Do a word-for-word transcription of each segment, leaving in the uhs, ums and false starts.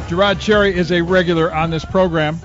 Gerard Cherry is a regular on this program,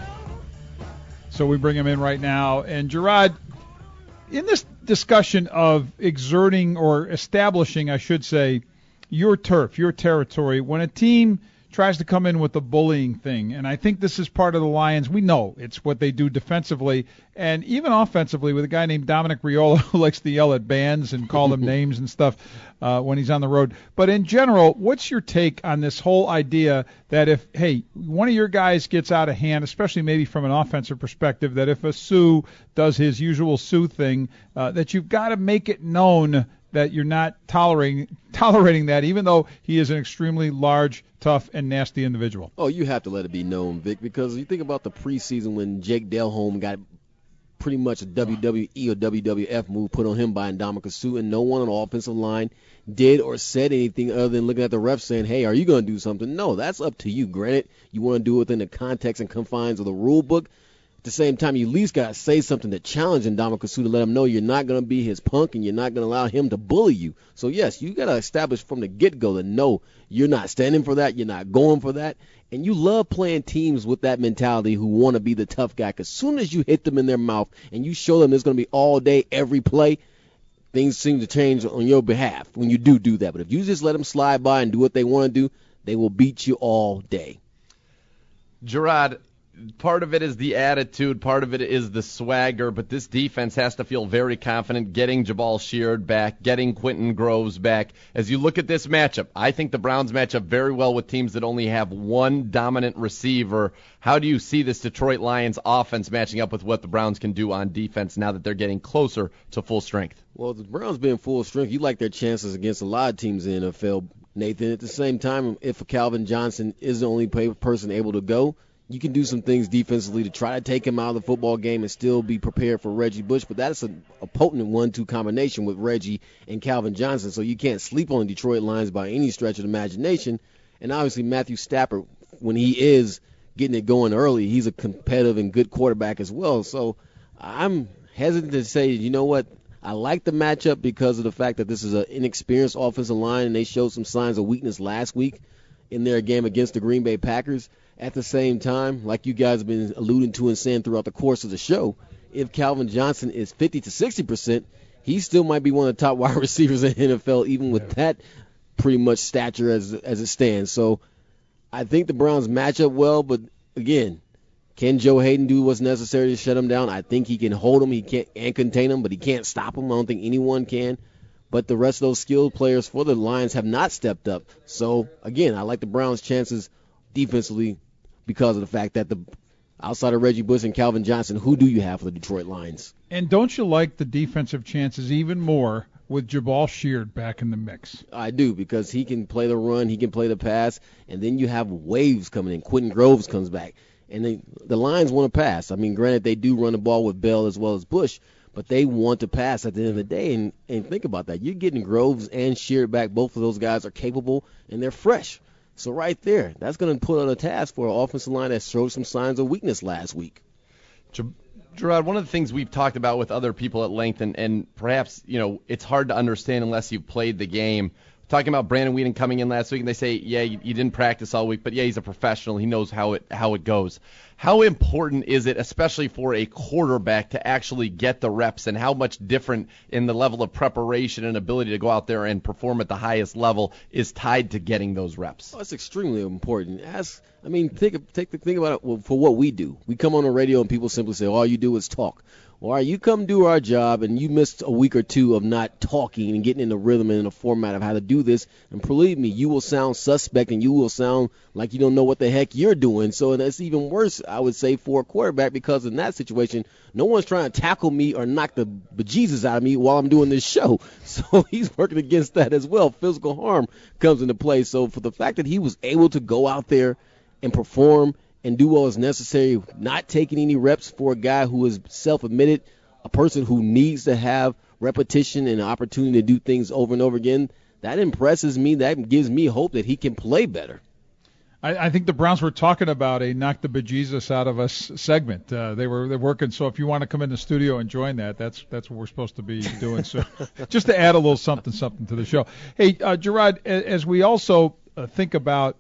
so we bring him in right now. And Gerard, in this discussion of exerting or establishing, I should say, your turf, your territory, when a team tries to come in with a bullying thing, and I think this is part of the Lions. We know it's what they do defensively and even offensively with a guy named Dominic Riola who likes to yell at bands and call them names and stuff uh, when he's on the road. But in general, what's your take on this whole idea that if, hey, one of your guys gets out of hand, especially maybe from an offensive perspective, that if a Sioux does his usual Sioux thing, uh, that you've got to make it known that you're not tolerating tolerating that, even though he is an extremely large, tough, and nasty individual? Oh, you have to let it be known, Vic, because you think about the preseason when Jake Delhomme got pretty much a W W E or W W F move put on him by Ndamukong Suh, and no one on the offensive line did or said anything other than looking at the ref saying, hey, are you going to do something? No, that's up to you. Granted, you want to do it within the context and confines of the rule book. At the same time, you at least got to say something to challenge Ndamukong Suh to let him know you're not going to be his punk and you're not going to allow him to bully you. So, yes, you got to establish from the get-go that, no, you're not standing for that, you're not going for that. And you love playing teams with that mentality who want to be the tough guy, because as soon as you hit them in their mouth and you show them there's going to be all day, every play, things seem to change on your behalf when you do do that. But if you just let them slide by and do what they want to do, they will beat you all day. Gerard, part of it is the attitude, part of it is the swagger, but this defense has to feel very confident getting Jabal Sheard back, getting Quentin Groves back. As you look at this matchup, I think the Browns match up very well with teams that only have one dominant receiver. How do you see this Detroit Lions offense matching up with what the Browns can do on defense now that they're getting closer to full strength? Well, the Browns being full strength, you like their chances against a lot of teams in the N F L, Nathan. At the same time, if Calvin Johnson is the only person able to go, you can do some things defensively to try to take him out of the football game and still be prepared for Reggie Bush. But that is a, a potent one two combination with Reggie and Calvin Johnson. So you can't sleep on the Detroit Lions by any stretch of the imagination. And obviously Matthew Stafford, when he is getting it going early, he's a competitive and good quarterback as well. So I'm hesitant to say, you know what, I like the matchup because of the fact that this is an inexperienced offensive line, and they showed some signs of weakness last week in their game against the Green Bay Packers. At the same time, like you guys have been alluding to and saying throughout the course of the show, if Calvin Johnson is fifty to sixty percent, he still might be one of the top wide receivers in the N F L, even with that pretty much stature as as it stands. So I think the Browns match up well, but again, can Joe Hayden do what's necessary to shut him down? I think he can hold him, he can't and contain him, but he can't stop him. I don't think anyone can. But the rest of those skilled players for the Lions have not stepped up. So again, I like the Browns' chances defensively because of the fact that the outside of Reggie Bush and Calvin Johnson, who do you have for the Detroit Lions? And don't you like the defensive chances even more with Jabal Sheard back in the mix? I do, because he can play the run, he can play the pass, and then you have waves coming in. Quentin Groves comes back, and they, the Lions want to pass. I mean, granted, they do run the ball with Bell as well as Bush, but they want to pass at the end of the day. And, and think about that. You're getting Groves and Sheard back. Both of those guys are capable, and they're fresh. So right there, that's going to put on a task for an offensive line that showed some signs of weakness last week. Gerard, one of the things we've talked about with other people at length, and, and perhaps, you know, it's hard to understand unless you've played the game. Talking about Brandon Weeden coming in last week, and they say, yeah, you, you didn't practice all week, but yeah, he's a professional. He knows how it how it goes. How important is it, especially for a quarterback, to actually get the reps, and how much different in the level of preparation and ability to go out there and perform at the highest level is tied to getting those reps? Oh, it's extremely important. As I mean, think take the think about it for what we do. We come on the radio and people simply say, all you do is talk. All right, you come do our job, and you missed a week or two of not talking and getting in the rhythm and in the format of how to do this. And believe me, you will sound suspect, and you will sound like you don't know what the heck you're doing. So that's even worse, I would say, for a quarterback, because in that situation, no one's trying to tackle me or knock the bejesus out of me while I'm doing this show. So he's working against that as well. Physical harm comes into play. So for the fact that he was able to go out there and perform and do what was necessary, not taking any reps for a guy who is self-admitted, a person who needs to have repetition and an opportunity to do things over and over again, that impresses me. That gives me hope that he can play better. I, I think the Browns were talking about a knock the bejesus out of us segment. Uh, they were they're working, so if you want to come in the studio and join that, that's that's what we're supposed to be doing. So just to add a little something something to the show. Hey, uh, Gerard, as we also uh, think about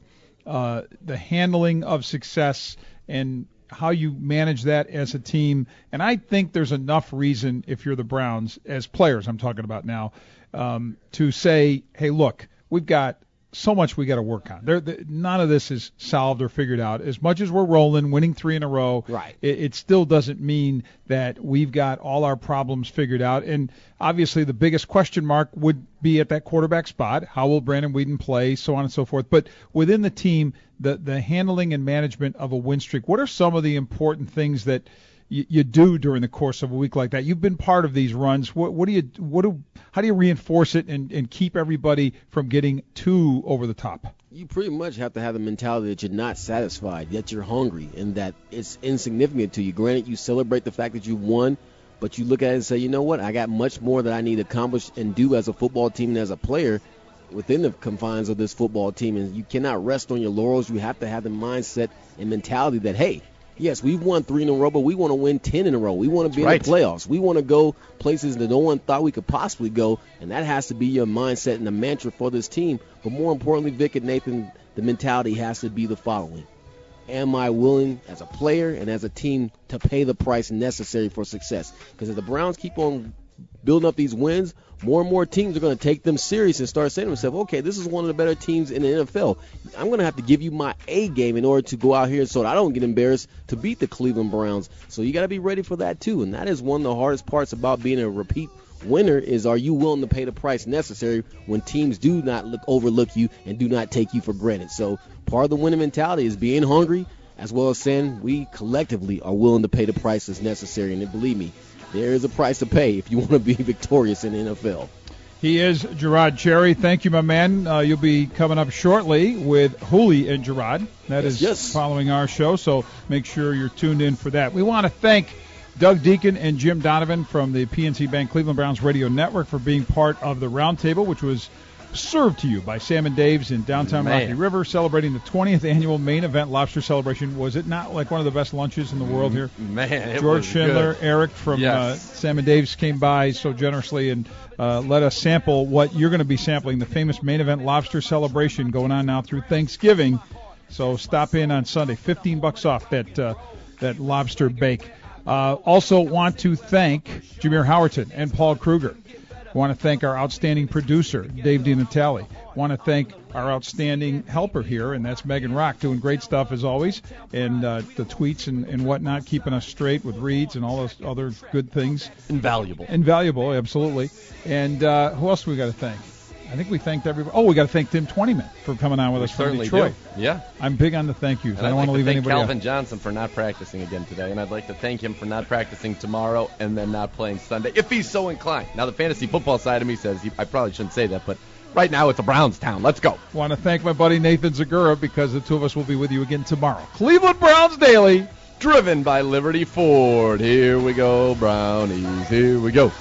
uh, the handling of success and how you manage that as a team. And I think there's enough reason, if you're the Browns, as players I'm talking about now, um, to say, hey, look, we've got so much we got to work on. There, the, none of this is solved or figured out. As much as we're rolling, winning three in a row, right. it, it still doesn't mean that we've got all our problems figured out. And obviously the biggest question mark would be at that quarterback spot. How will Brandon Weeden play, so on and so forth. But within the team, the, the handling and management of a win streak, what are some of the important things that you, you do during the course of a week like that? You've been part of these runs. What, what do you, what do, how do you reinforce it and, and keep everybody from getting too over the top? You pretty much have to have the mentality that you're not satisfied, yet you're hungry, and that it's insignificant to you. Granted, you celebrate the fact that you won, but you look at it and say, you know what, I got much more that I need to accomplish and do as a football team and as a player within the confines of this football team. And you cannot rest on your laurels. You have to have the mindset and mentality that, hey, yes, we've won three in a row, but we want to win ten in a row. We want to be right. in the playoffs. We want to go places that no one thought we could possibly go, and that has to be your mindset and the mantra for this team. But more importantly, Vic and Nathan, the mentality has to be the following. Am I willing as a player and as a team to pay the price necessary for success? Because if the Browns keep on building up these wins, more and more teams are going to take them serious and start saying to themselves, okay, this is one of the better teams in the N F L. I'm going to have to give you my A game in order to go out here so that I don't get embarrassed to beat the Cleveland Browns. So you got to be ready for that too. And that is one of the hardest parts about being a repeat winner is, are you willing to pay the price necessary when teams do not look overlook you and do not take you for granted? So part of the winning mentality is being hungry, as well as saying we collectively are willing to pay the price that's necessary. And believe me, there is a price to pay if you want to be victorious in the N F L. He is Jerrod Cherry. Thank you, my man. Uh, you'll be coming up shortly with Hooley and Jerrod. That yes, is yes. following our show, so make sure you're tuned in for that. We want to thank Doug Deacon and Jim Donovan from the P N C Bank Cleveland Browns Radio Network for being part of the roundtable, which was served to you by Sam and Dave's in downtown Man. Rocky River, celebrating the twentieth annual main event lobster celebration. Was it not like one of the best lunches in the world here? Man, it George was Schindler, good. Eric from Yes. uh, Sam and Dave's came by so generously and uh, let us sample what you're going to be sampling, the famous main event lobster celebration going on now through Thanksgiving. So stop in on Sunday, fifteen bucks off that uh, that lobster bake. Uh, also want to thank Jameer Howerton and Paul Kruger. Want to thank our outstanding producer, Dave DiNatale. Want to thank our outstanding helper here, and that's Megan Rock, doing great stuff as always, and uh, the tweets and, and whatnot, keeping us straight with reads and all those other good things. Invaluable. Invaluable, absolutely. And uh, who else do we got to thank? I think we thanked everybody. Oh, we got to thank Tim Twentyman for coming on with We us from certainly Detroit. do. Yeah. I'm big on the thank yous. And I don't I'd want to like leave to thank anybody Calvin out. Johnson for not practicing again today, and I'd like to thank him for not practicing tomorrow and then not playing Sunday, if he's so inclined. Now, the fantasy football side of me says he, I probably shouldn't say that, but right now it's a Browns town. Let's go. Want to thank my buddy Nathan Zagura because the two of us will be with you again tomorrow. Cleveland Browns Daily. Driven by Liberty Ford. Here we go, Brownies. Here we go.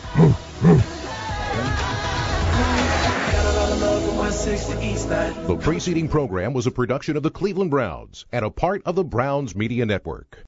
The preceding program was a production of the Cleveland Browns and a part of the Browns Media Network.